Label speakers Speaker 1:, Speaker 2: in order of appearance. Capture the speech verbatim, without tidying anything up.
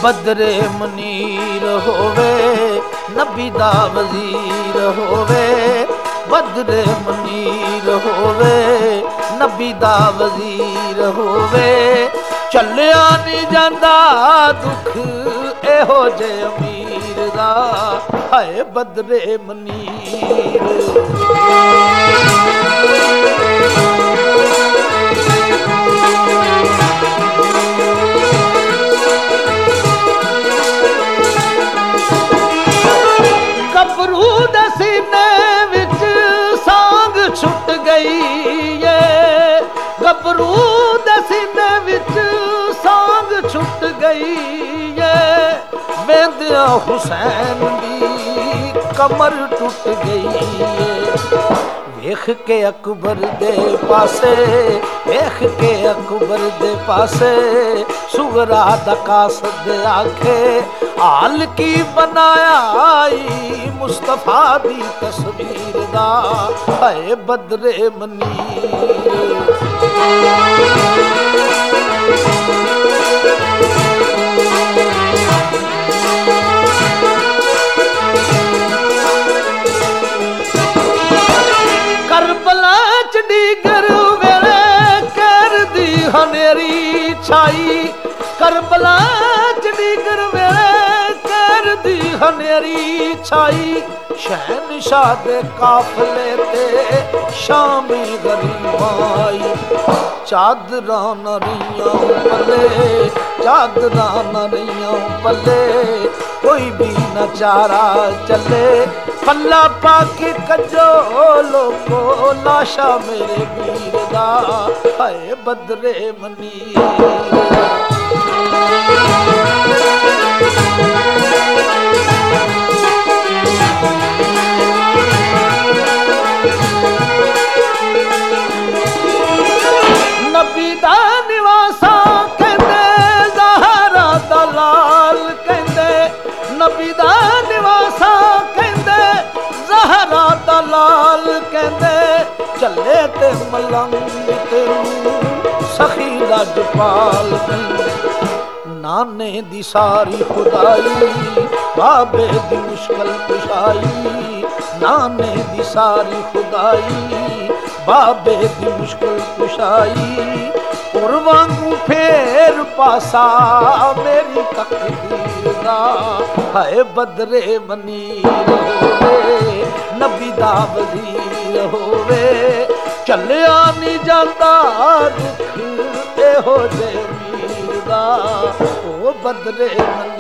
Speaker 1: बदरे मुनीर होवे नबी दा वजीर होवे, बदरे मुनीर होवे नबी दा वजीर होवे, चलिया नहीं जांदा दुख एहो जे अमीर दा, हाय बदरे मुनीर। गबरू दे सीने विच सांग छुट गई है, गबरू दे सीने विच सांग छुट गई है, वेंदिया हुसैन दी कमर टूट गई है। वेख के अकबर दे पासे, वेख के अकबर दे पासे, सुगरा दा कासद आखे हाल की बनाया आई मुस्तफा दी तस्वीर दा, हाय बदरे मुनीर। करबला च डीगर वेले कर दी हनेरी छाई, करबला च डीगर वेले कर दी हनेरी छाई, शहनशाह दे काफले ते शामी गरीबां आई, चादरां न रहियां पल्ले, चादरां न रहियां पल्ले, कोई भी न चारा चले, पल्ला पाके कजो लोगो लाशा मेरे वीर दा, हाय बदरे मुनीर। नबी दा निवासा कहंदे ज़हरा दा लाल कहंदे, नबी दा निवासा कहंदे ज़हरा दा लाल कहंदे, चले ते मलंग तेनू सखी लजपाल कहंदे, नाने दी सारी खुदाई बाबे दी मुश्किल कुशाई, नाने दी सारी खुदाई बाबे दी मुश्किल कुशाई, उर वांगू फेर पासा मेरी तकदीर दा, हाय बदरे मुनीर होवे नबी दा वजीर होवे, चलिया नहीं जांदा दुख एहो जे मीर दा, ओ बदरे मुनीर।